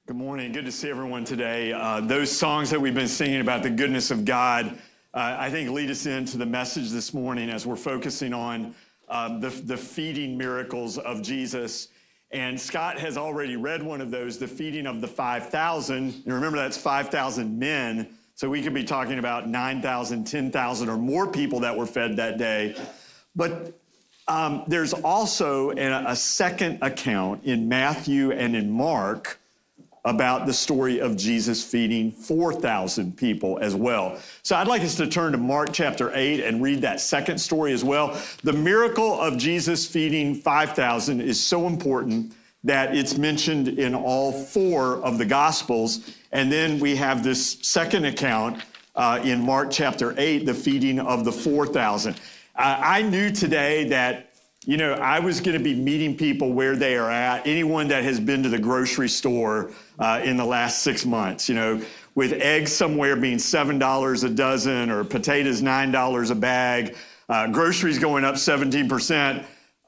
Good morning. Good to see everyone today. Those songs that we've been singing about the goodness of God, I think lead us into the message this morning as we're focusing on the feeding miracles of Jesus. And Scott has already read one of those, the feeding of the 5,000. And remember, that's 5,000 men. So we could be talking about 9,000, 10,000 or more people that were fed that day. But there's also a second account in Matthew and in Mark about the story of Jesus feeding 4,000 people as well. So I'd like us to turn to Mark chapter 8 and read that second story as well. The miracle of Jesus feeding 5,000 is so important that it's mentioned in all four of the Gospels. And then we have this second account in Mark chapter 8, the feeding of the 4,000. I knew today that I was going to be meeting people where they are at. Anyone that has been to the grocery store in the last 6 months, with eggs somewhere being $7 a dozen or potatoes $9 a bag, groceries going up 17%.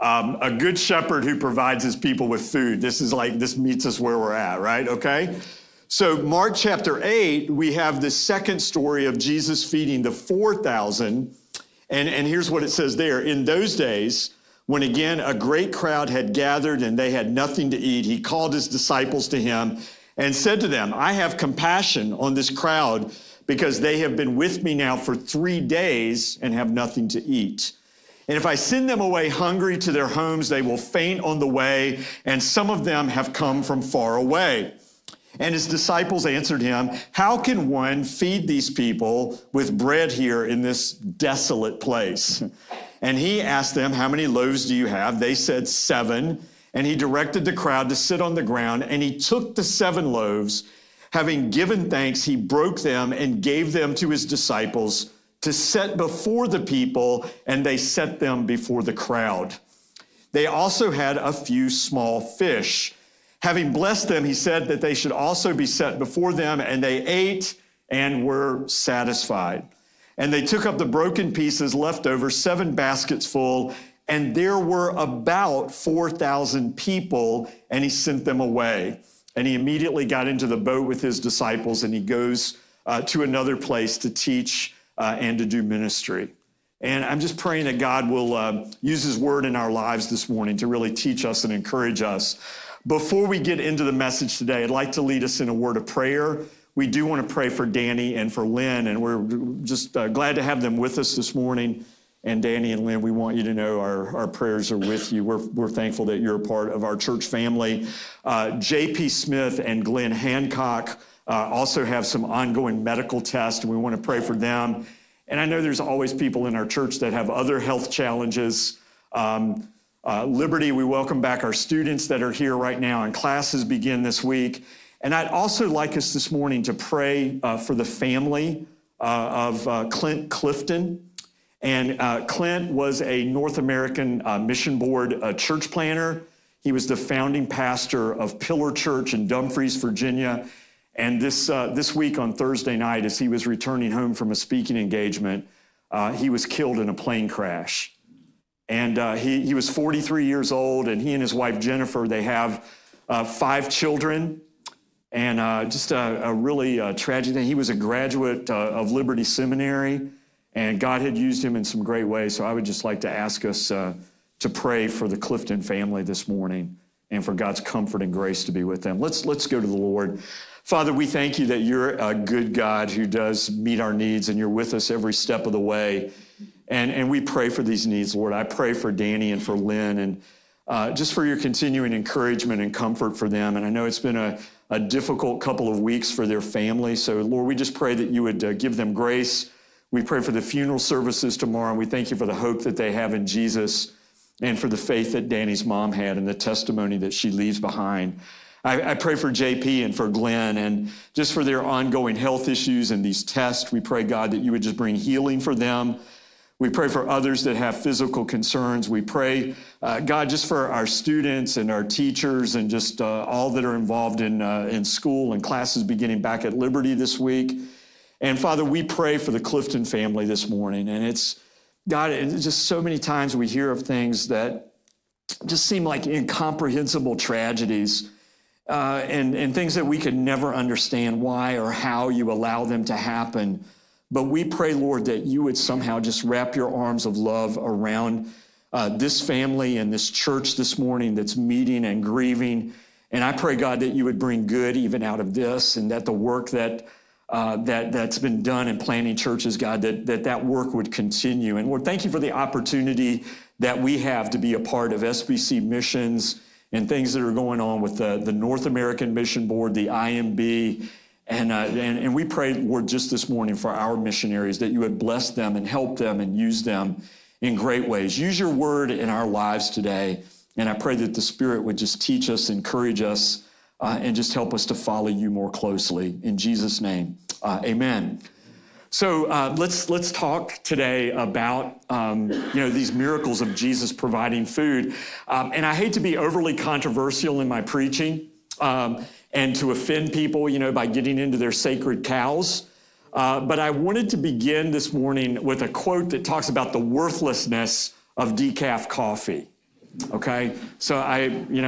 A good shepherd who provides his people with food. This meets us where we're at, right? Okay. So Mark chapter 8, we have the second story of Jesus feeding the 4,000. And here's what it says there. In those days, when again a great crowd had gathered and they had nothing to eat, he called his disciples to him and said to them, I have compassion on this crowd because they have been with me now for 3 days and have nothing to eat. And if I send them away hungry to their homes, they will faint on the way, and some of them have come from far away. And his disciples answered him, how can one feed these people with bread here in this desolate place? And he asked them, how many loaves do you have? They said 7. And he directed the crowd to sit on the ground, and he took the 7 loaves. Having given thanks, he broke them and gave them to his disciples to set before the people, and they set them before the crowd. They also had a few small fish. Having blessed them, he said that they should also be set before them, and they ate and were satisfied. And they took up the broken pieces left over, 7 baskets full, and there were about 4,000 people, and he sent them away. And he immediately got into the boat with his disciples, and he goes to another place to teach and to do ministry. And I'm just praying that God will use his word in our lives this morning to really teach us and encourage us. Before we get into the message today, I'd like to lead us in a word of prayer. We do want to pray for Danny and for Lynn, and we're just glad to have them with us this morning. And Danny and Lynn, we want you to know our prayers are with you. We're thankful that you're a part of our church family. J.P. Smith and Glenn Hancock also have some ongoing medical tests, and we want to pray for them. And I know there's always people in our church that have other health challenges. Liberty, we welcome back our students that are here right now, and classes begin this week. And I'd also like us this morning to pray for the family of Clint Clifton. And Clint was a North American Mission Board church planner. He was the founding pastor of Pillar Church in Dumfries, Virginia. And this week on Thursday night, as he was returning home from a speaking engagement, he was killed in a plane crash. And he was 43 years old, and he and his wife, Jennifer, they have 5 children. And just a really tragic thing. He was a graduate of Liberty Seminary, and God had used him in some great ways. So I would just like to ask us to pray for the Clifton family this morning and for God's comfort and grace to be with them. Let's go to the Lord. Father, we thank you that you're a good God who does meet our needs, and you're with us every step of the way. And we pray for these needs, Lord. I pray for Danny and for Lynn, and just for your continuing encouragement and comfort for them. And I know it's been a difficult couple of weeks for their family. So, Lord, we just pray that you would give them grace. We pray for the funeral services tomorrow, and we thank you for the hope that they have in Jesus and for the faith that Danny's mom had and the testimony that she leaves behind. I pray for JP and for Glenn, and just for their ongoing health issues and these tests. We pray, God, that you would just bring healing for them. We pray for others that have physical concerns. We pray, God, just for our students and our teachers and just all that are involved in school and classes beginning back at Liberty this week. And Father, we pray for the Clifton family this morning. And it's, God, it's just so many times we hear of things that just seem like incomprehensible tragedies. and things that we could never understand why or how you allow them to happen. But we pray, Lord, that you would somehow just wrap your arms of love around this family and this church this morning that's meeting and grieving. And I pray, God, that you would bring good even out of this, and that the work that's been done in planting churches, God, that work would continue. And Lord, thank you for the opportunity that we have to be a part of SBC missions and things that are going on with the North American Mission Board, the IMB. And we pray, Lord, just this morning for our missionaries, that you would bless them and help them and use them in great ways. Use your word in our lives today. And I pray that the Spirit would just teach us, encourage us, and just help us to follow you more closely. In Jesus' name, amen. So let's talk today about these miracles of Jesus providing food. And I hate to be overly controversial in my preaching and to offend people, by getting into their sacred cows. But I wanted to begin this morning with a quote that talks about the worthlessness of decaf coffee. Okay, so I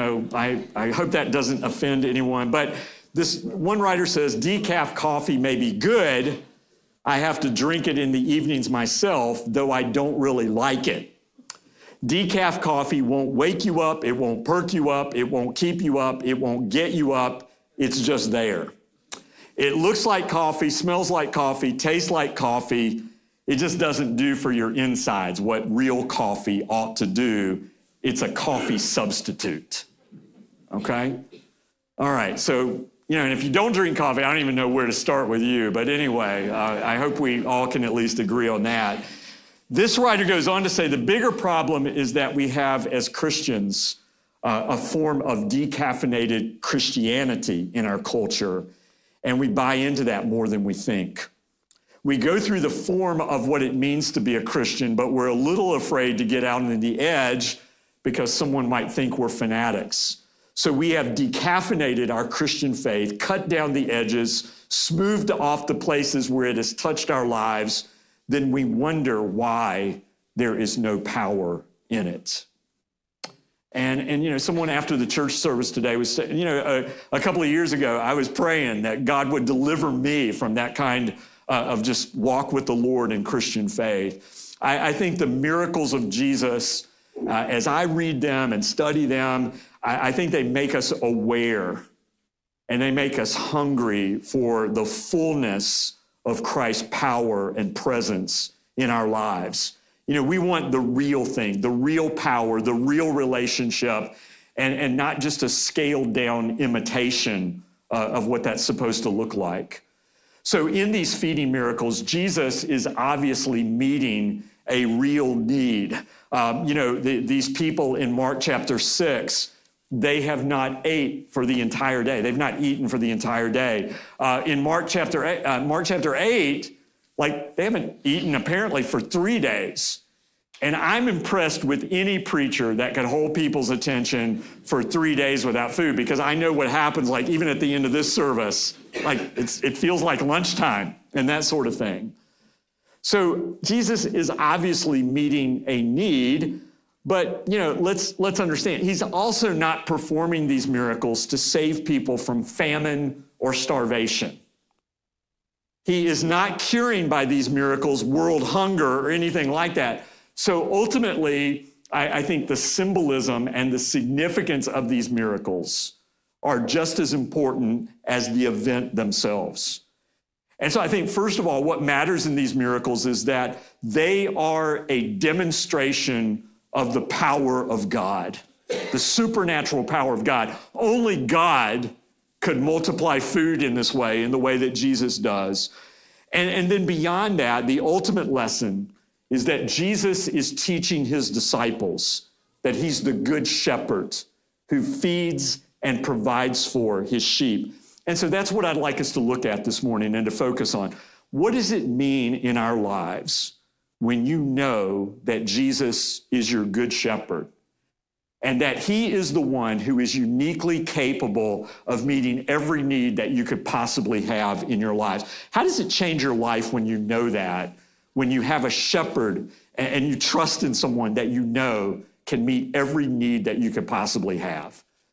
hope that doesn't offend anyone. But this one writer says, decaf coffee may be good. I have to drink it in the evenings myself, though I don't really like it. Decaf coffee won't wake you up. It won't perk you up. It won't keep you up. It won't get you up. It's just there. It looks like coffee, smells like coffee, tastes like coffee. It just doesn't do for your insides what real coffee ought to do. It's a coffee substitute, okay? All right, so, and if you don't drink coffee, I don't even know where to start with you. But anyway, I hope we all can at least agree on that. This writer goes on to say the bigger problem is that we have, as Christians, a form of decaffeinated Christianity in our culture, and we buy into that more than we think. We go through the form of what it means to be a Christian, but we're a little afraid to get out on the edge because someone might think we're fanatics. So we have decaffeinated our Christian faith, cut down the edges, smoothed off the places where it has touched our lives. Then we wonder why there is no power in it. And someone after the church service today was saying, a couple of years ago, I was praying that God would deliver me from that kind of just walk with the Lord in Christian faith. I think the miracles of Jesus, as I read them and study them, I think they make us aware and they make us hungry for the fullness of Christ's power and presence in our lives. We want the real thing, the real power, the real relationship, and not just a scaled down imitation of what that's supposed to look like. So in these feeding miracles, Jesus is obviously meeting a real need. These people in Mark chapter 6, they have not ate for the entire day. They've not eaten for the entire day. In Mark chapter 8, they haven't eaten apparently for 3 days. And I'm impressed with any preacher that can hold people's attention for 3 days without food, because I know what happens, even at the end of this service, it feels like lunchtime and that sort of thing. So Jesus is obviously meeting a need, but let's understand, he's also not performing these miracles to save people from famine or starvation. He is not curing by these miracles world hunger or anything like that. So ultimately, I think the symbolism and the significance of these miracles are just as important as the event themselves. And so I think, first of all, what matters in these miracles is that they are a demonstration of the power of God, the supernatural power of God. Only God could multiply food in this way, in the way that Jesus does. And then beyond that, the ultimate lesson is that Jesus is teaching his disciples that he's the good shepherd who feeds and provides for his sheep. And so that's what I'd like us to look at this morning and to focus on. What does it mean in our lives when you know that Jesus is your good shepherd and that he is the one who is uniquely capable of meeting every need that you could possibly have in your lives? How does it change your life when you know that, when you have a shepherd and you trust in someone that you know can meet every need that you could possibly have?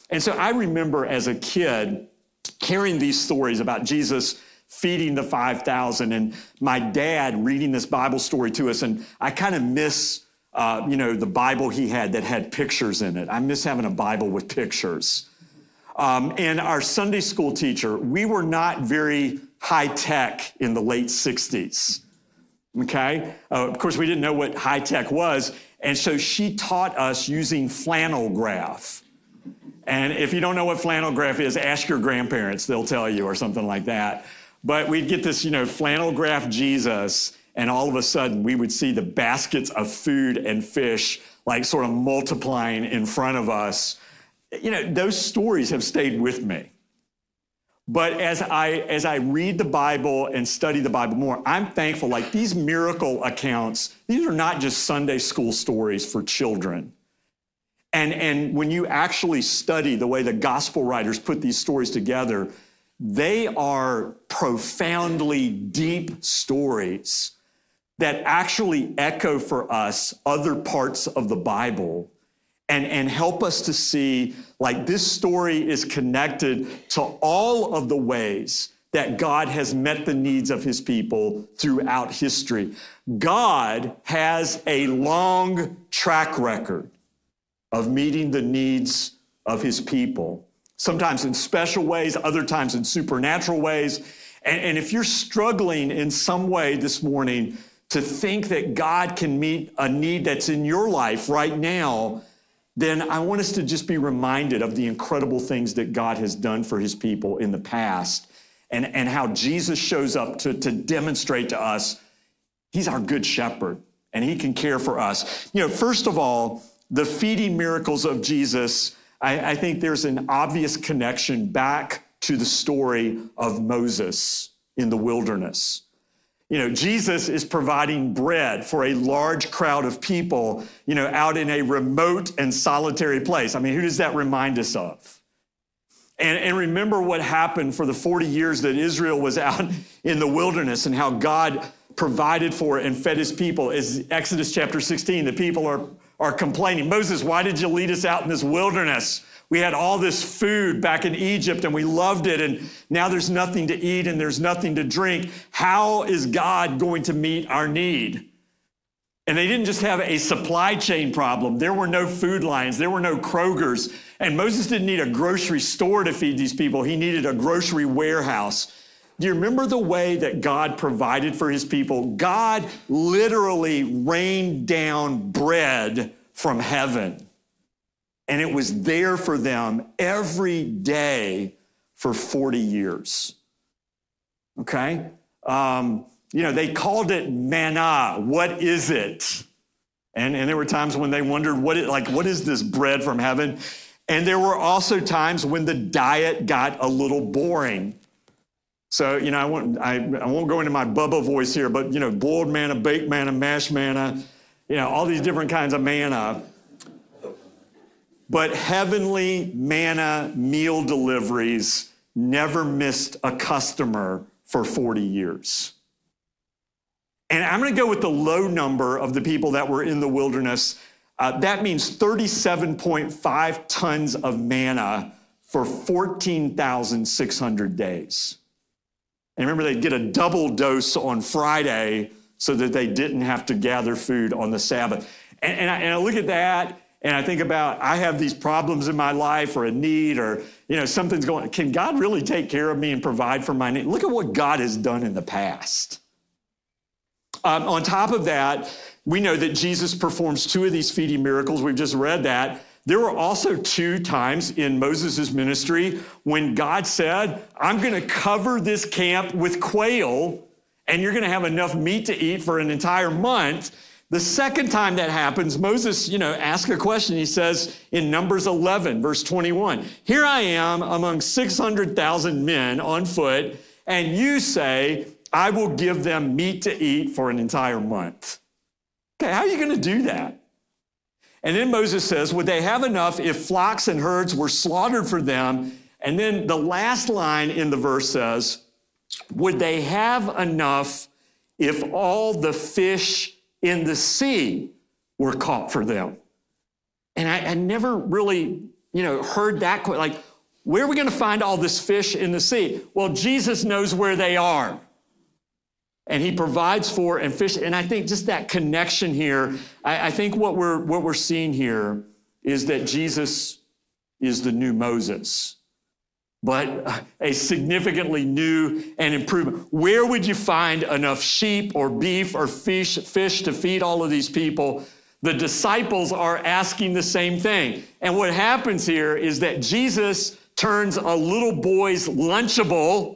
And so I remember as a kid hearing these stories about Jesus feeding the 5,000 and my dad reading this Bible story to us. And I kind of miss, the Bible he had that had pictures in it. I miss having a Bible with pictures. And our Sunday school teacher, we were not very high tech in the late 60s. Okay? Of course, we didn't know what high tech was. And so she taught us using flannel graph. And if you don't know what flannel graph is, ask your grandparents, they'll tell you, or something like that. But we'd get this, flannel graph Jesus, and all of a sudden we would see the baskets of food and fish like sort of multiplying in front of us. Those stories have stayed with me. But as I read the Bible and study the Bible more, I'm thankful, like these miracle accounts, these are not just Sunday school stories for children. And when you actually study the way the gospel writers put these stories together, they are profoundly deep stories that actually echo for us other parts of the Bible and help us to see, like, this story is connected to all of the ways that God has met the needs of his people throughout history. God has a long track record of meeting the needs of his people, sometimes in special ways, other times in supernatural ways. And if you're struggling in some way this morning to think that God can meet a need that's in your life right now, then I want us to just be reminded of the incredible things that God has done for his people in the past and how Jesus shows up to demonstrate to us he's our good shepherd and he can care for us. First of all, the feeding miracles of Jesus, I think there's an obvious connection back to the story of Moses in the wilderness. Jesus is providing bread for a large crowd of people, out in a remote and solitary place. I mean, who does that remind us of? And remember what happened for the 40 years that Israel was out in the wilderness and how God provided for and fed his people. As Exodus chapter 16, the people are complaining, Moses, why did you lead us out in this wilderness? We had all this food back in Egypt and we loved it, and now there's nothing to eat and there's nothing to drink. How is God going to meet our need? And they didn't just have a supply chain problem. There were no food lines. There were no Krogers. And Moses didn't need a grocery store to feed these people. He needed a grocery warehouse. Do you remember the way that God provided for his people? God literally rained down bread from heaven. And it was there for them every day for 40 years. Okay? They called it manna. What is it? And there were times when they wondered, what is this bread from heaven? And there were also times when the diet got a little boring. So, I won't go into my Bubba voice here, but, boiled manna, baked manna, mashed manna, all these different kinds of manna. But heavenly manna meal deliveries never missed a customer for 40 years. And I'm going to go with the low number of the people that were in the wilderness. That means 37.5 tons of manna for 14,600 days. And remember, they'd get a double dose on Friday so that they didn't have to gather food on the Sabbath. And I look at that, and I think about, I have these problems in my life or a need or, something's going, can God really take care of me and provide for my need? Look at what God has done in the past. On top of that, we know that Jesus performs 2 of these feeding miracles. We've just read that. There were also 2 times in Moses' ministry when God said, I'm going to cover this camp with quail and you're going to have enough meat to eat for an entire month. The second time that happens, Moses, asks a question. He says in Numbers 11, verse 21, here I am among 600,000 men on foot, and you say, I will give them meat to eat for an entire month. Okay, how are you going to do that? And then Moses says, would they have enough if flocks and herds were slaughtered for them? And then the last line in the verse says, would they have enough if all the fish in the sea were caught for them? And I never really, heard that, like, where are we going to find all this fish in the sea? Well, Jesus knows where they are. And he provides for and fish. And I think just that connection here, I think what we're seeing here is that Jesus is the new Moses, but a significantly new and improved. Where would you find enough sheep or beef or fish to feed all of these people? The disciples are asking the same thing. And what happens here is that Jesus turns a little boy's Lunchable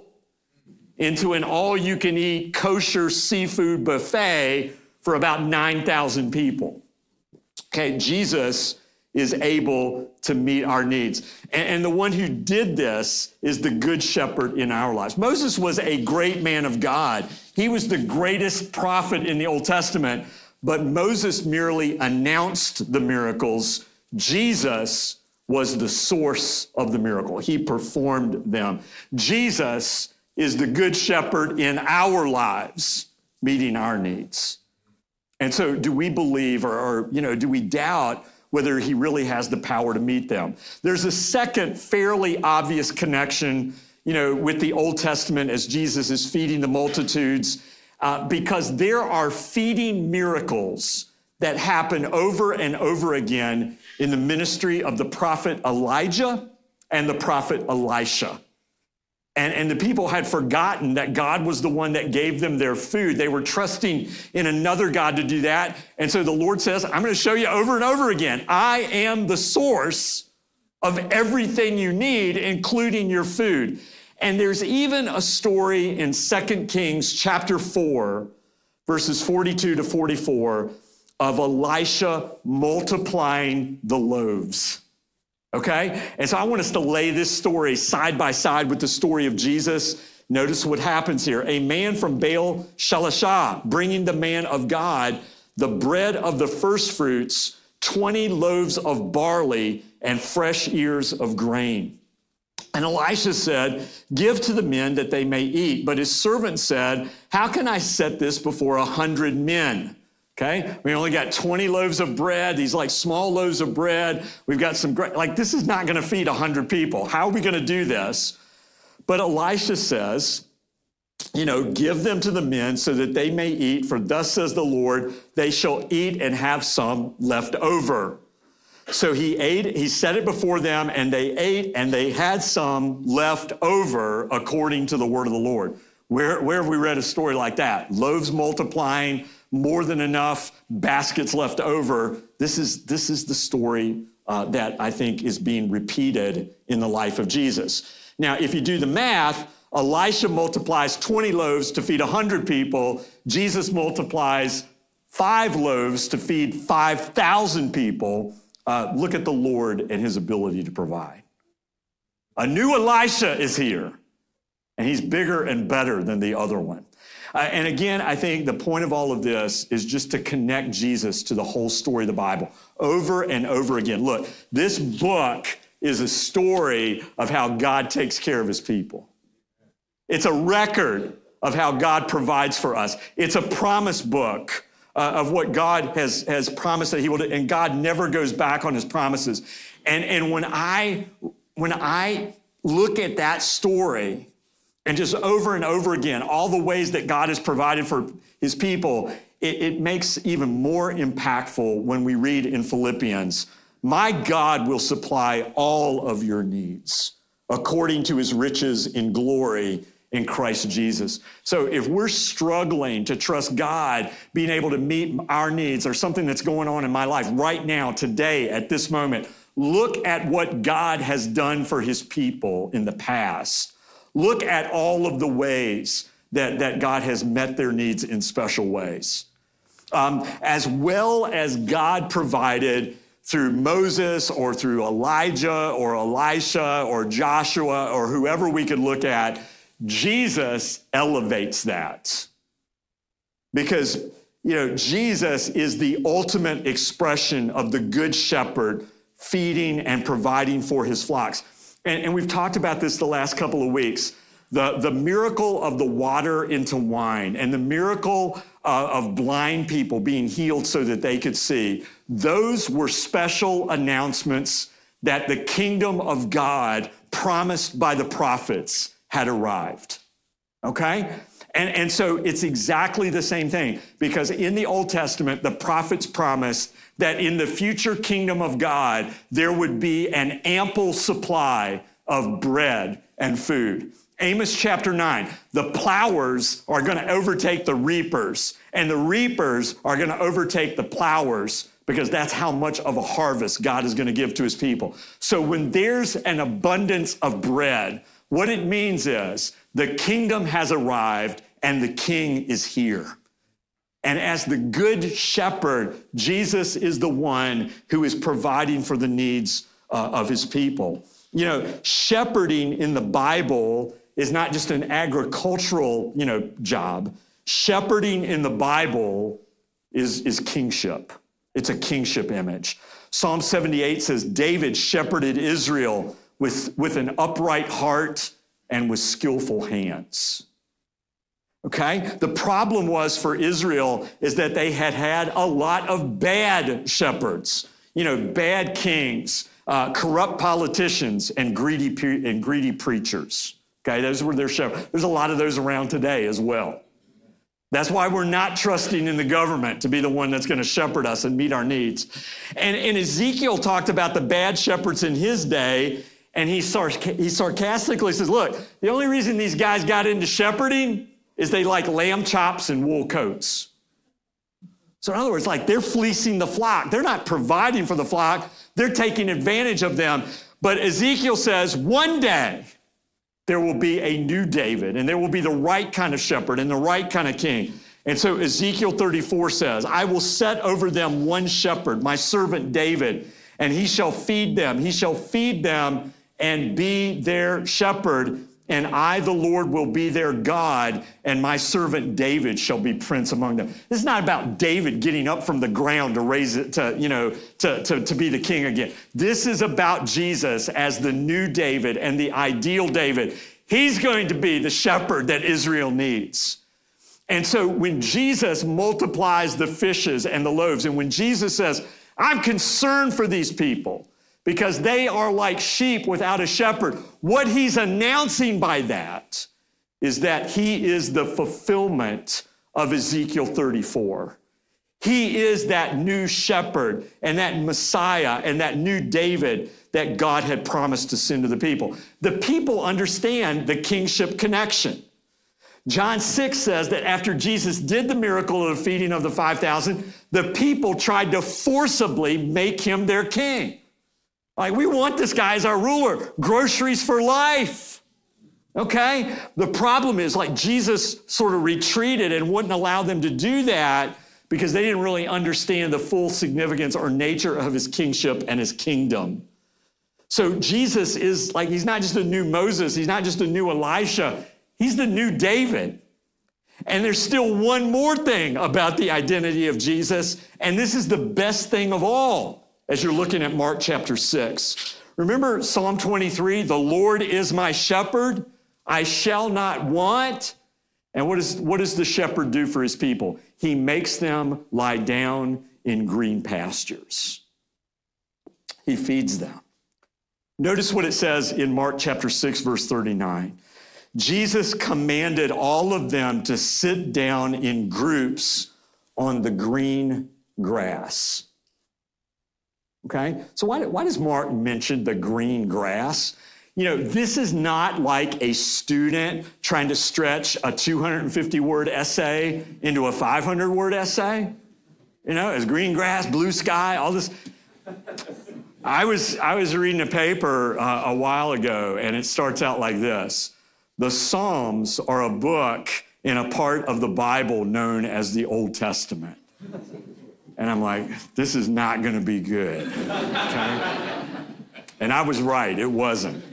into an all-you-can-eat kosher seafood buffet for about 9,000 people. Okay, Jesus is able to meet our needs. And the one who did this is the good shepherd in our lives. Moses was a great man of God. He was the greatest prophet in the Old Testament, but Moses merely announced the miracles. Jesus was the source of the miracle. He performed them. Jesus is the good shepherd in our lives, meeting our needs. And so do we believe or do we doubt whether he really has the power to meet them? There's a second fairly obvious connection, with the Old Testament as Jesus is feeding the multitudes, because there are feeding miracles that happen over and over again in the ministry of the prophet Elijah and the prophet Elisha. And the people had forgotten that God was the one that gave them their food. They were trusting in another God to do that. And so the Lord says, I'm going to show you over and over again. I am the source of everything you need, including your food. And there's even a story in 2 Kings chapter 4, verses 42 to 44, of Elisha multiplying the loaves. Okay? And so I want us to lay this story side by side with the story of Jesus. Notice what happens here. A man from Baal Shalishah, bringing the man of God the bread of the first fruits, 20 loaves of barley, and fresh ears of grain. And Elisha said, give to the men that they may eat. But his servant said, how can I set this before 100 men? Okay, we only got 20 loaves of bread, these like small loaves of bread. We've got some great, this is not going to feed 100 people. How are we going to do this? But Elisha says, give them to the men so that they may eat, for thus says the Lord, they shall eat and have some left over. So he ate, he set it before them, and they ate, and they had some left over according to the word of the Lord. Where have we read a story like that? Loaves multiplying, more than enough, baskets left over. This is the story that I think is being repeated in the life of Jesus. Now, if you do the math, Elisha multiplies 20 loaves to feed 100 people. Jesus multiplies 5 loaves to feed 5,000 people. Look at the Lord and his ability to provide. A new Elisha is here, and he's bigger and better than the other one. And again, I think the point of all of this is just to connect Jesus to the whole story of the Bible over and over again. Look, this book is a story of how God takes care of his people. It's a record of how God provides for us. It's a promise book of what God has promised that he will do, and God never goes back on his promises. And when I look at that story, and just over and over again, all the ways that God has provided for his people, it makes even more impactful when we read in Philippians, my God will supply all of your needs according to his riches in glory in Christ Jesus. So if we're struggling to trust God being able to meet our needs or something that's going on in my life right now, today, at this moment, look at what God has done for his people in the past. Look at all of the ways that God has met their needs in special ways. As well as God provided through Moses or through Elijah or Elisha or Joshua or whoever we could look at, Jesus elevates that. Because, Jesus is the ultimate expression of the good shepherd feeding and providing for his flocks. And we've talked about this the last couple of weeks, the miracle of the water into wine and the miracle of blind people being healed so that they could see. Those were special announcements that the kingdom of God promised by the prophets had arrived. Okay? And so it's exactly the same thing, because in the Old Testament, the prophets promised that in the future kingdom of God, there would be an ample supply of bread and food. Amos chapter 9, the plowers are going to overtake the reapers, and the reapers are going to overtake the plowers, because that's how much of a harvest God is going to give to his people. So when there's an abundance of bread, what it means is the kingdom has arrived and the king is here. And as the good shepherd, Jesus is the one who is providing for the needs of his people. You know, shepherding in the Bible is not just an agricultural, job. Shepherding in the Bible is kingship. It's a kingship image. Psalm 78 says, David shepherded Israel with an upright heart and with skillful hands. Okay? The problem was for Israel is that they had a lot of bad shepherds, bad kings, corrupt politicians, and greedy preachers. Okay? Those were their shepherds. There's a lot of those around today as well. That's why we're not trusting in the government to be the one that's going to shepherd us and meet our needs. And Ezekiel talked about the bad shepherds in his day, and he sarcastically says, look, the only reason these guys got into shepherding is they like lamb chops and wool coats. So in other words, they're fleecing the flock. They're not providing for the flock. They're taking advantage of them. But Ezekiel says one day there will be a new David, and there will be the right kind of shepherd and the right kind of king. And so Ezekiel 34 says, I will set over them one shepherd, my servant David, and he shall feed them. He shall feed them and be their shepherd. And I, the Lord, will be their God, and my servant David shall be prince among them. This is not about David getting up from the ground to raise it to be the king again. This is about Jesus as the new David and the ideal David. He's going to be the shepherd that Israel needs. And so when Jesus multiplies the fishes and the loaves, and when Jesus says, I'm concerned for these people, because they are like sheep without a shepherd. What he's announcing by that is that he is the fulfillment of Ezekiel 34. He is that new shepherd and that Messiah and that new David that God had promised to send to the people. The people understand the kingship connection. John 6 says that after Jesus did the miracle of the feeding of the 5,000, the people tried to forcibly make him their king. We want this guy as our ruler. Groceries for life. Okay? The problem is, Jesus sort of retreated and wouldn't allow them to do that because they didn't really understand the full significance or nature of his kingship and his kingdom. So Jesus is he's not just a new Moses. He's not just a new Elisha. He's the new David. And there's still one more thing about the identity of Jesus, and this is the best thing of all. As you're looking at Mark chapter 6. Remember Psalm 23, the Lord is my shepherd, I shall not want. And what does the shepherd do for his people? He makes them lie down in green pastures. He feeds them. Notice what it says in Mark chapter 6, verse 39. Jesus commanded all of them to sit down in groups on the green grass. Okay, so why does Mark mention the green grass? This is not like a student trying to stretch a 250-word essay into a 500-word essay. It's green grass, blue sky, all this. I was reading a paper a while ago, and it starts out like this. The Psalms are a book in a part of the Bible known as the Old Testament. And I'm like, this is not going to be good, okay? And I was right, it wasn't.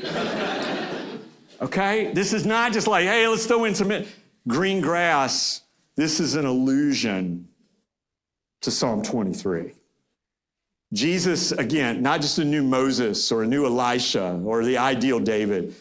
Okay? This is not just hey, let's throw in some green grass. This is an allusion to Psalm 23. Jesus, again, not just a new Moses or a new Elisha or the ideal David.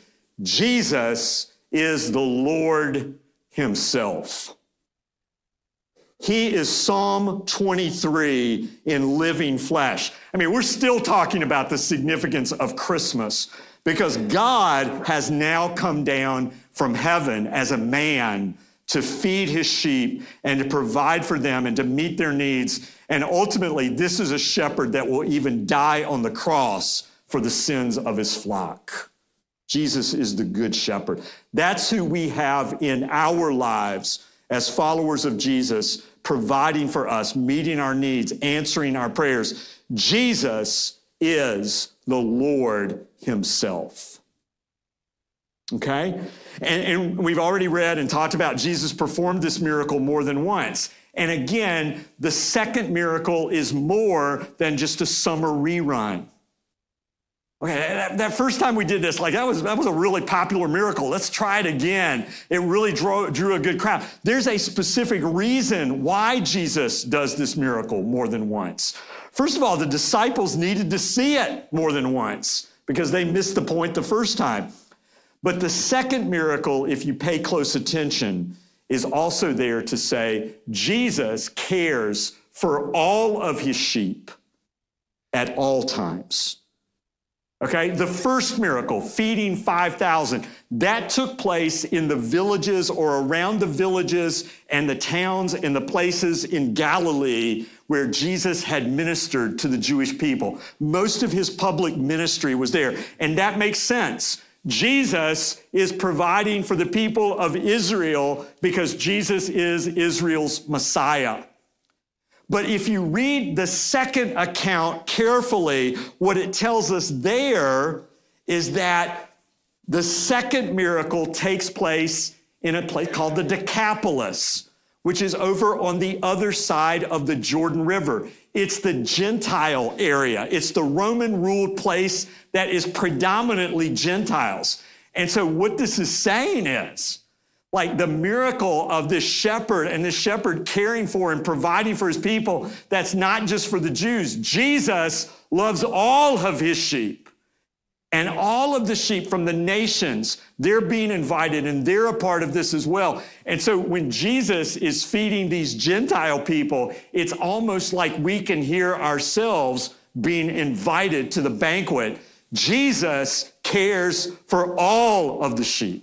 Jesus is the Lord himself. He is Psalm 23 in living flesh. I mean, we're still talking about the significance of Christmas because God has now come down from heaven as a man to feed his sheep and to provide for them and to meet their needs. And ultimately, this is a shepherd that will even die on the cross for the sins of his flock. Jesus is the good shepherd. That's who we have in our lives as followers of Jesus, providing for us, meeting our needs, answering our prayers. Jesus is the Lord himself. Okay? And we've already read and talked about Jesus performed this miracle more than once. And again, the second miracle is more than just a summer rerun. Okay, that first time we did this, that was a really popular miracle. Let's try it again. It really drew a good crowd. There's a specific reason why Jesus does this miracle more than once. First of all, the disciples needed to see it more than once because they missed the point the first time. But the second miracle, if you pay close attention, is also there to say Jesus cares for all of his sheep at all times. Okay, the first miracle, feeding 5,000, that took place in the villages or around the villages and the towns and the places in Galilee where Jesus had ministered to the Jewish people. Most of his public ministry was there, and that makes sense. Jesus is providing for the people of Israel because Jesus is Israel's Messiah. But if you read the second account carefully, what it tells us there is that the second miracle takes place in a place called the Decapolis, which is over on the other side of the Jordan River. It's the Gentile area. It's the Roman-ruled place that is predominantly Gentiles. And so what this is saying is, the miracle of this shepherd and this shepherd caring for and providing for his people, that's not just for the Jews. Jesus loves all of his sheep. And all of the sheep from the nations, they're being invited and they're a part of this as well. And so when Jesus is feeding these Gentile people, it's almost like we can hear ourselves being invited to the banquet. Jesus cares for all of the sheep.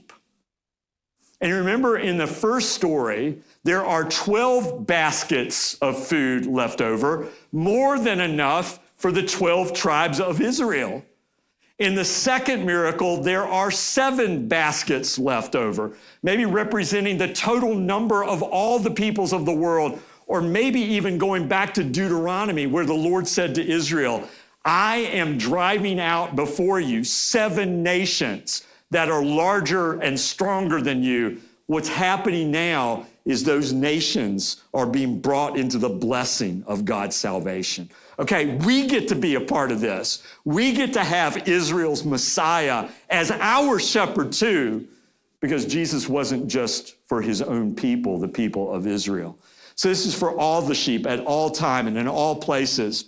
And remember, in the first story, there are 12 baskets of food left over, more than enough for the 12 tribes of Israel. In the second miracle, there are 7 baskets left over, maybe representing the total number of all the peoples of the world, or maybe even going back to Deuteronomy, where the Lord said to Israel, I am driving out before you 7 nations that are larger and stronger than you. What's happening now is those nations are being brought into the blessing of God's salvation. Okay, we get to be a part of this. We get to have Israel's Messiah as our shepherd too, because Jesus wasn't just for his own people, the people of Israel. So this is for all the sheep at all time and in all places.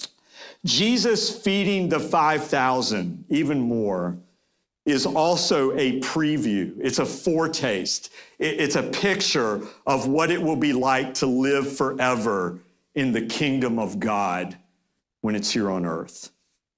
Jesus feeding the 5,000, even more, is also a preview. It's a foretaste. It's a picture of what it will be like to live forever in the kingdom of God when it's here on earth.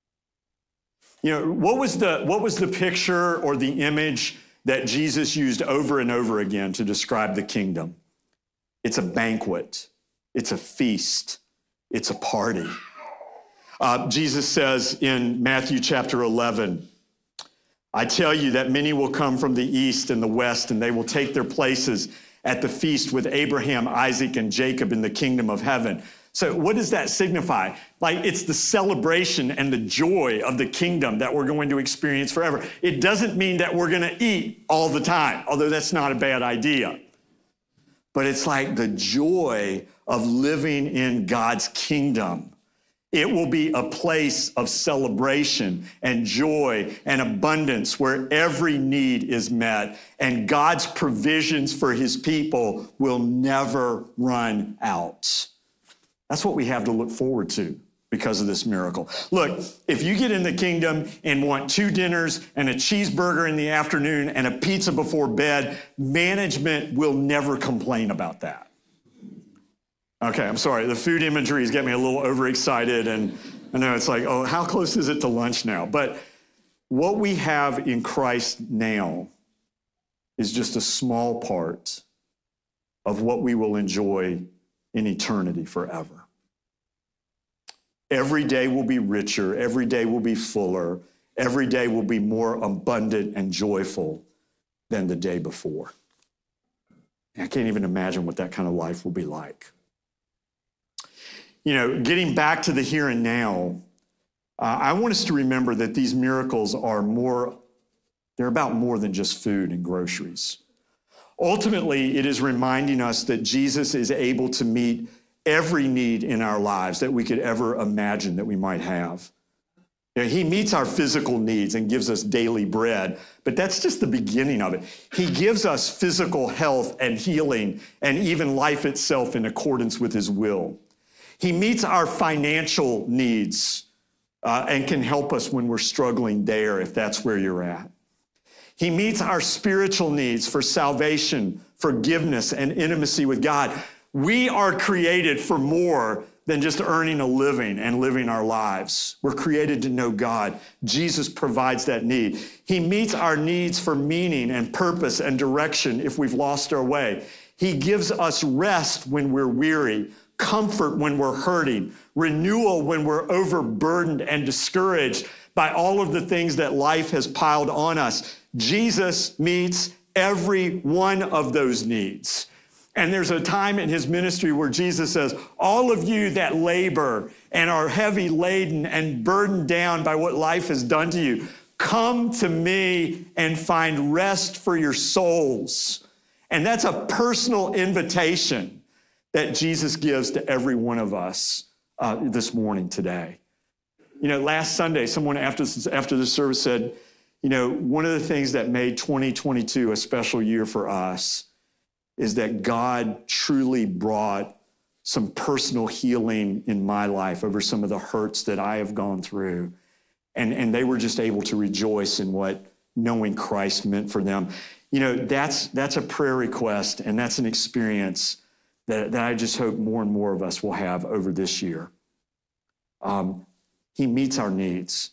What was the picture or the image that Jesus used over and over again to describe the kingdom? It's a banquet. It's a feast. It's a party. Jesus says in Matthew chapter 11, I tell you that many will come from the east and the west, and they will take their places at the feast with Abraham, Isaac, and Jacob in the kingdom of heaven. So what does that signify? It's the celebration and the joy of the kingdom that we're going to experience forever. It doesn't mean that we're going to eat all the time, although that's not a bad idea. But it's like the joy of living in God's kingdom. It will be a place of celebration and joy and abundance where every need is met, and God's provisions for his people will never run out. That's what we have to look forward to because of this miracle. Look, if you get in the kingdom and want 2 dinners and a cheeseburger in the afternoon and a pizza before bed, management will never complain about that. Okay, I'm sorry. The food imagery is getting me a little overexcited, and I know it's like, oh, how close is it to lunch now? But what we have in Christ now is just a small part of what we will enjoy in eternity forever. Every day will be richer, every day will be fuller, every day will be more abundant and joyful than the day before. I can't even imagine what that kind of life will be like. You know, getting back to the here and now, I want us to remember that these miracles are they're about more than just food and groceries. Ultimately, it is reminding us that Jesus is able to meet every need in our lives that we could ever imagine that we might have. You know, he meets our physical needs and gives us daily bread, but that's just the beginning of it. He gives us physical health and healing and even life itself in accordance with his will. He meets our financial needs and can help us when we're struggling there, if that's where you're at. He meets our spiritual needs for salvation, forgiveness, and intimacy with God. We are created for more than just earning a living and living our lives. We're created to know God. Jesus provides that need. He meets our needs for meaning and purpose and direction if we've lost our way. He gives us rest when we're weary, comfort when we're hurting, renewal when we're overburdened and discouraged by all of the things that life has piled on us. Jesus meets every one of those needs. And there's a time in his ministry where Jesus says, all of you that labor and are heavy laden and burdened down by what life has done to you, come to me and find rest for your souls. And that's a personal invitation that Jesus gives to every one of us this morning today. You know, last Sunday, someone after the service said, you know, one of the things that made 2022 a special year for us is that God truly brought some personal healing in my life over some of the hurts that I have gone through. And they were just able to rejoice in what knowing Christ meant for them. You know, that's a prayer request, and that's an experience that I just hope more and more of us will have over this year. He meets our needs.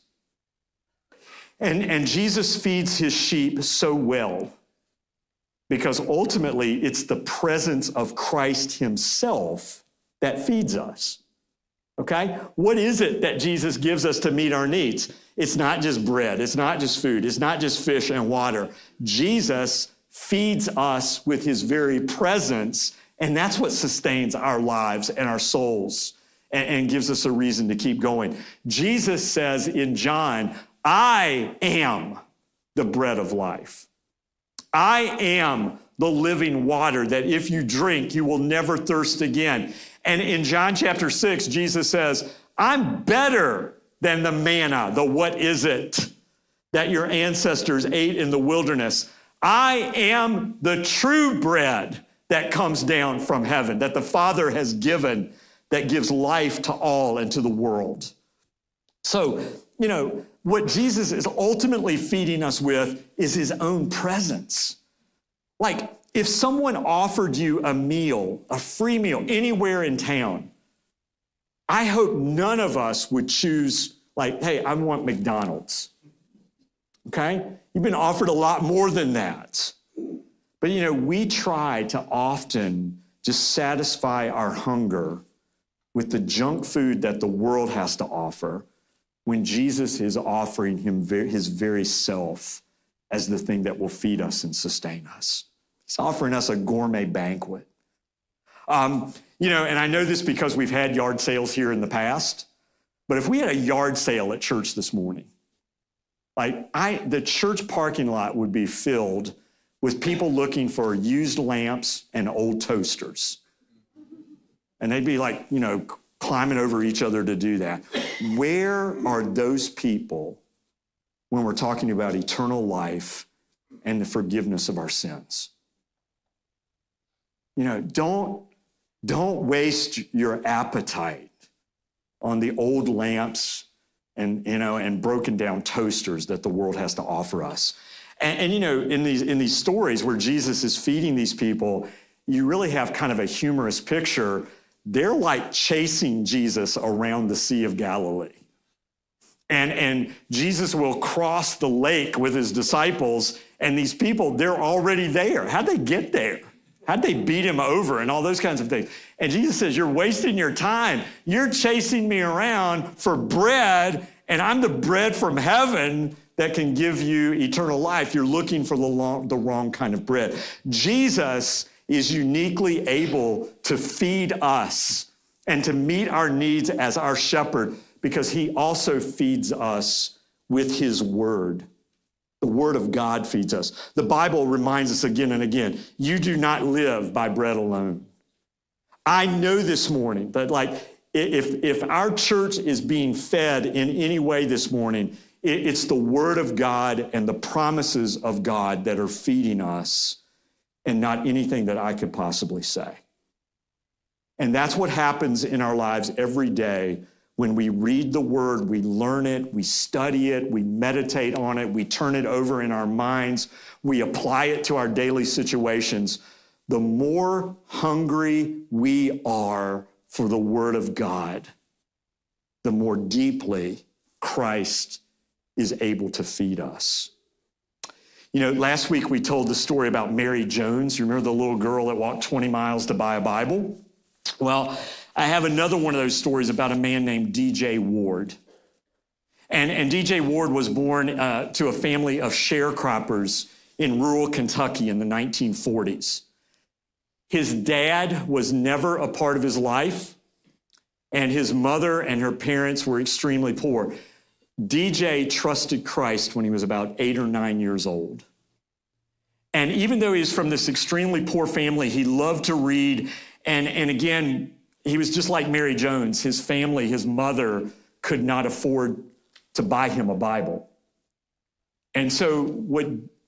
And Jesus feeds his sheep so well because ultimately it's the presence of Christ himself that feeds us. Okay? What is it that Jesus gives us to meet our needs? It's not just bread. It's not just food. It's not just fish and water. Jesus feeds us with his very presence, and that's what sustains our lives and our souls and gives us a reason to keep going. Jesus says in John, I am the bread of life. I am the living water that if you drink, you will never thirst again. And in John chapter 6, Jesus says, I'm better than the manna, the what is it that your ancestors ate in the wilderness. I am the true bread that comes down from heaven, that the Father has given, that gives life to all and to the world. So, you know, what Jesus is ultimately feeding us with is his own presence. Like, if someone offered you a meal, a free meal, anywhere in town, I hope none of us would choose, like, hey, I want McDonald's. Okay? You've been offered a lot more than that. But, you know, we try to often just satisfy our hunger with the junk food that the world has to offer when Jesus is offering him his very self as the thing that will feed us and sustain us. He's offering us a gourmet banquet. You know, and I know this because we've had yard sales here in the past, but if we had a yard sale at church this morning, like the church parking lot would be filled with people looking for used lamps and old toasters. And they'd be like, you know, climbing over each other to do that. Where are those people when we're talking about eternal life and the forgiveness of our sins? You know, don't waste your appetite on the old lamps and, you know, and broken down toasters that the world has to offer us. And you know, in these stories where Jesus is feeding these people, you really have kind of a humorous picture they're like chasing Jesus around the Sea of Galilee. And Jesus will cross the lake with his disciples, and these people, they're already there. How'd they get there? How'd they beat him over and all those kinds of things? And Jesus says, you're wasting your time. You're chasing me around for bread, and I'm the bread from heaven that can give you eternal life. You're looking for the wrong kind of bread. Jesus is uniquely able to feed us and to meet our needs as our shepherd, because he also feeds us with his word. The word of God feeds us. The Bible reminds us again and again, you do not live by bread alone. I know this morning that if our church is being fed in any way this morning, it's the word of God and the promises of God that are feeding us, and not anything that I could possibly say. And that's what happens in our lives every day. When we read the word, we learn it, we study it, we meditate on it, we turn it over in our minds, we apply it to our daily situations. The more hungry we are for the word of God, the more deeply Christ is able to feed us. You know, last week we told the story about Mary Jones. You remember the little girl that walked 20 miles to buy a Bible? Well, I have another one of those stories about a man named D.J. Ward. And D.J. Ward was born to a family of sharecroppers in rural Kentucky in the 1940s. His dad was never a part of his life, and his mother and her parents were extremely poor. DJ trusted Christ when he was about 8 or 9 years old. And even though he was from this extremely poor family, he loved to read. And again, he was just like Mary Jones. His family, his mother, could not afford to buy him a Bible. And so what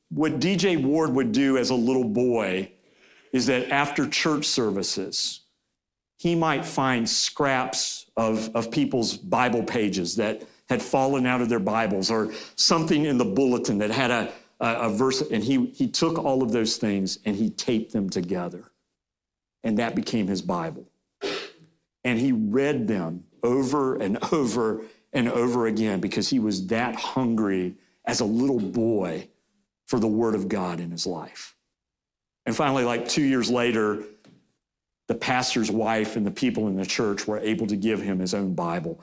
DJ Ward would do as a little boy is that after church services, he might find scraps of people's Bible pages that had fallen out of their Bibles, or something in the bulletin that had a verse, and he took all of those things and he taped them together. And that became his Bible. And he read them over and over and over again because he was that hungry as a little boy for the word of God in his life. And finally, like 2 years later, the pastor's wife and the people in the church were able to give him his own Bible.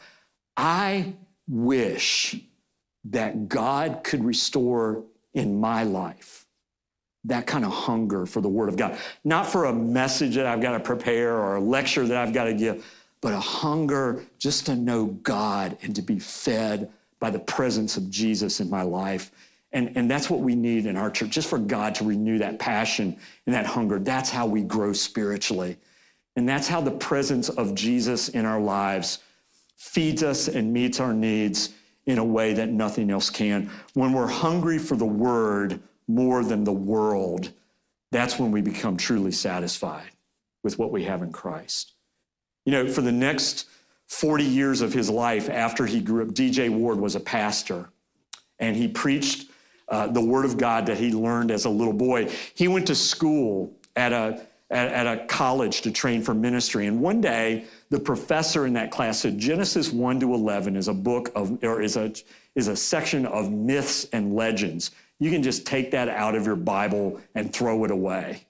I wish that God could restore in my life that kind of hunger for the word of God. Not for a message that I've got to prepare or a lecture that I've got to give, but a hunger just to know God and to be fed by the presence of Jesus in my life. And that's what we need in our church, just for God to renew that passion and that hunger. That's how we grow spiritually. And that's how the presence of Jesus in our lives feeds us and meets our needs in a way that nothing else can. When we're hungry for the word more than the world, that's when we become truly satisfied with what we have in Christ. You know, for the next 40 years of his life after he grew up, DJ Ward was a pastor, and he preached the word of God that he learned as a little boy. He went to school at a college to train for ministry. And one day, the professor in that class said, Genesis 1-11 is a book of, or is a section of myths and legends. You can just take that out of your Bible and throw it away.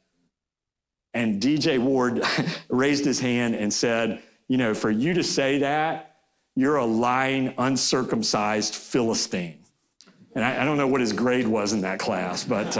And DJ Ward raised his hand and said, you know, for you to say that, you're a lying, uncircumcised Philistine. And I don't know what his grade was in that class, but,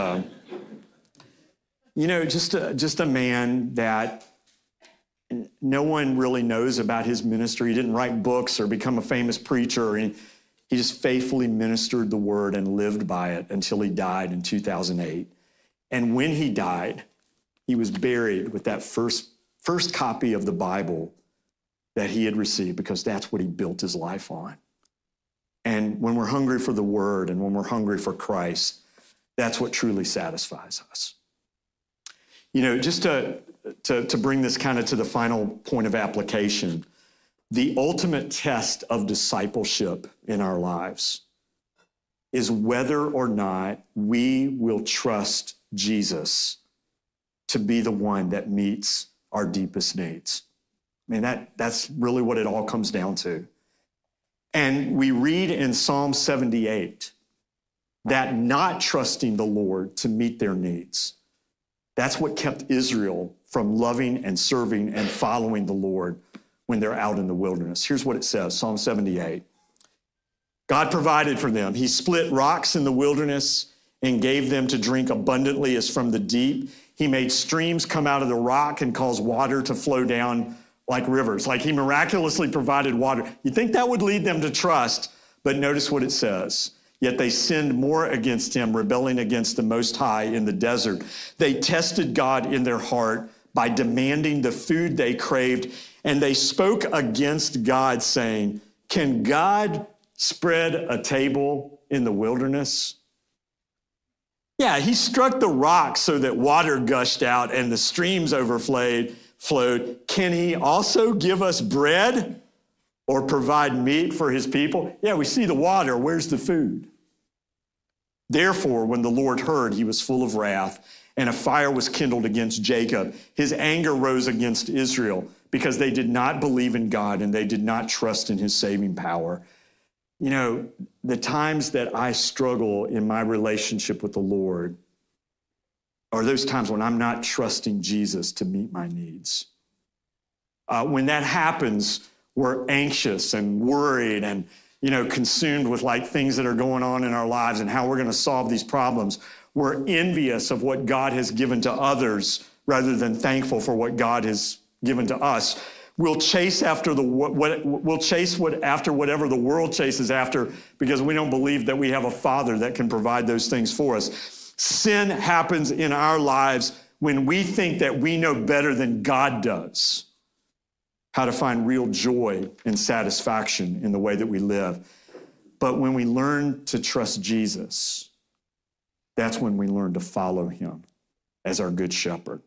you know, just a man that no one really knows about his ministry. He didn't write books or become a famous preacher. He just faithfully ministered the word and lived by it until he died in 2008. And when he died, he was buried with that first copy of the Bible that he had received, because that's what he built his life on. And when we're hungry for the word and when we're hungry for Christ, that's what truly satisfies us. You know, just to bring this kind of to the final point of application, the ultimate test of discipleship in our lives is whether or not we will trust Jesus to be the one that meets our deepest needs. I mean, that's really what it all comes down to. And we read in Psalm 78 that not trusting the Lord to meet their needs, that's what kept Israel from loving and serving and following the Lord when they're out in the wilderness. Here's what it says, Psalm 78. God provided for them. He split rocks in the wilderness and gave them to drink abundantly as from the deep. He made streams come out of the rock and caused water to flow down like rivers. Like he miraculously provided water. You'd think that would lead them to trust, but notice what it says. Yet they sinned more against him, rebelling against the Most High in the desert. They tested God in their heart by demanding the food they craved, and they spoke against God, saying, "Can God spread a table in the wilderness?" Yeah, he struck the rock so that water gushed out and the streams flowed. Can he also give us bread or provide meat for his people? Yeah, we see the water. Where's the food? Therefore, when the Lord heard, he was full of wrath, and a fire was kindled against Jacob. His anger rose against Israel because they did not believe in God and they did not trust in his saving power. You know, the times that I struggle in my relationship with the Lord are those times when I'm not trusting Jesus to meet my needs. When that happens, we're anxious and worried and, consumed with like things that are going on in our lives and how we're going to solve these problems. We're envious of what God has given to others rather than thankful for what God has given to us. We'll chase after after whatever the world chases after because we don't believe that we have a Father that can provide those things for us. Sin happens in our lives when we think that we know better than God does how to find real joy and satisfaction in the way that we live. But when we learn to trust Jesus, that's when we learn to follow him as our good shepherd.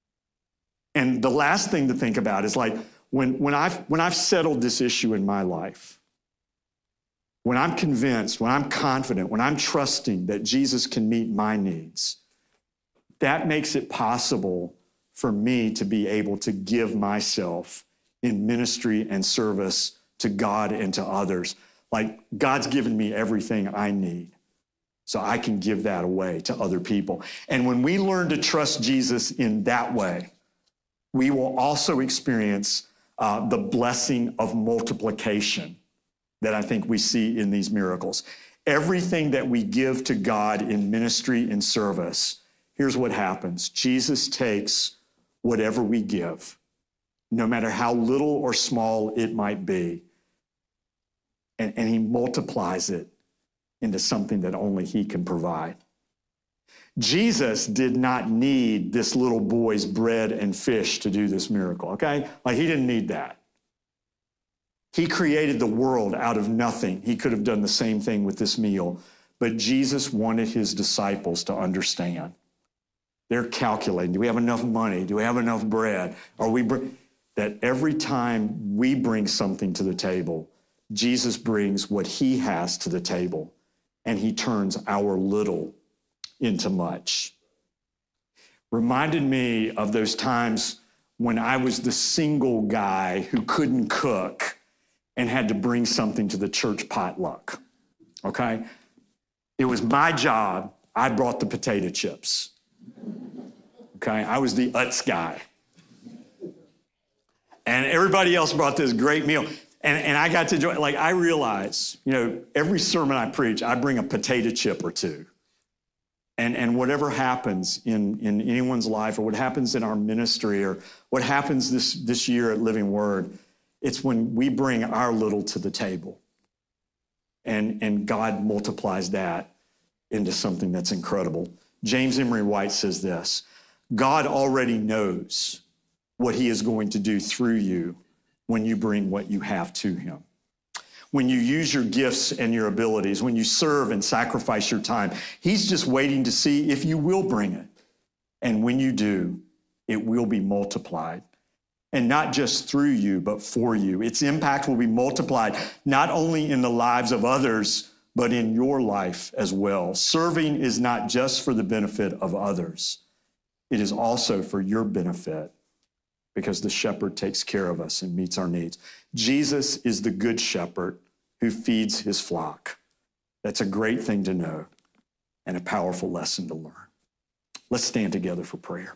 And the last thing to think about is like, when I've settled this issue in my life, when I'm convinced, when I'm confident, when I'm trusting that Jesus can meet my needs, that makes it possible for me to be able to give myself in ministry and service to God and to others. Like God's given me everything I need, so I can give that away to other people. And when we learn to trust Jesus in that way, we will also experience the blessing of multiplication that I think we see in these miracles. Everything that we give to God in ministry and service, here's what happens. Jesus takes whatever we give, no matter how little or small it might be, and he multiplies it into something that only he can provide. Jesus did not need this little boy's bread and fish to do this miracle, okay? Like he didn't need that. He created the world out of nothing. He could have done the same thing with this meal, but Jesus wanted his disciples to understand. They're calculating, do we have enough money? Do we have enough bread? That every time we bring something to the table, Jesus brings what he has to the table, and he turns our little into much. Reminded me of those times when I was the single guy who couldn't cook and had to bring something to the church potluck, okay? It was my job. I brought the potato chips, okay? I was the Utz guy. And everybody else brought this great meal. And I got to enjoy, like I realize, every sermon I preach, I bring a potato chip or two. And whatever happens in anyone's life or what happens in our ministry or what happens this year at Living Word, it's when we bring our little to the table. And God multiplies that into something that's incredible. James Emery White says this, God already knows what he is going to do through you when you bring what you have to him. When you use your gifts and your abilities, when you serve and sacrifice your time, he's just waiting to see if you will bring it. And when you do, it will be multiplied. And not just through you, but for you. Its impact will be multiplied, not only in the lives of others, but in your life as well. Serving is not just for the benefit of others. It is also for your benefit because the shepherd takes care of us and meets our needs. Jesus is the good shepherd who feeds his flock. That's a great thing to know and a powerful lesson to learn. Let's stand together for prayer.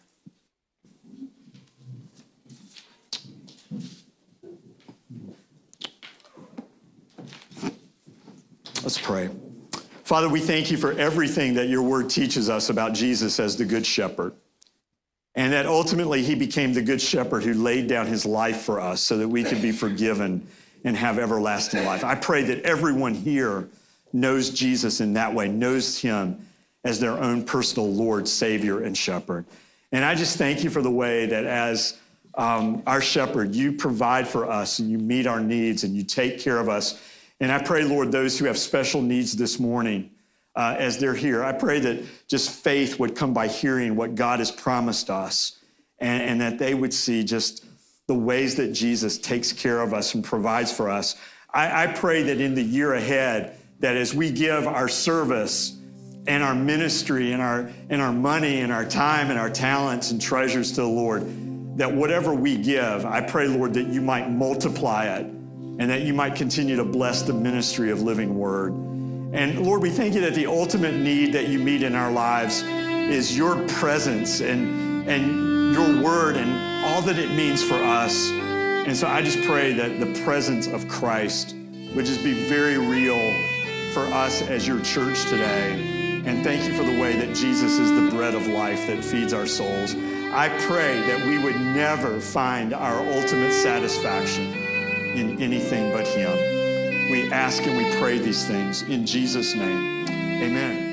Let's pray. Father, we thank you for everything that your word teaches us about Jesus as the good shepherd. And that ultimately he became the good shepherd who laid down his life for us so that we could be forgiven and have everlasting life. I pray that everyone here knows Jesus in that way, knows him as their own personal Lord, Savior, and shepherd. And I just thank you for the way that as our shepherd, you provide for us and you meet our needs and you take care of us. And I pray, Lord, those who have special needs this morning, as they're here, I pray that just faith would come by hearing what God has promised us and that they would see just the ways that Jesus takes care of us and provides for us. I pray that in the year ahead, that as we give our service and our ministry and our money and our time and our talents and treasures to the Lord, that whatever we give, I pray, Lord, that you might multiply it and that you might continue to bless the ministry of Living Word. And Lord, we thank you that the ultimate need that you meet in our lives is your presence and your word and all that it means for us. And so I just pray that the presence of Christ would just be very real for us as your church today. And thank you for the way that Jesus is the bread of life that feeds our souls. I pray that we would never find our ultimate satisfaction in anything but him. We ask and we pray these things in Jesus' name. Amen.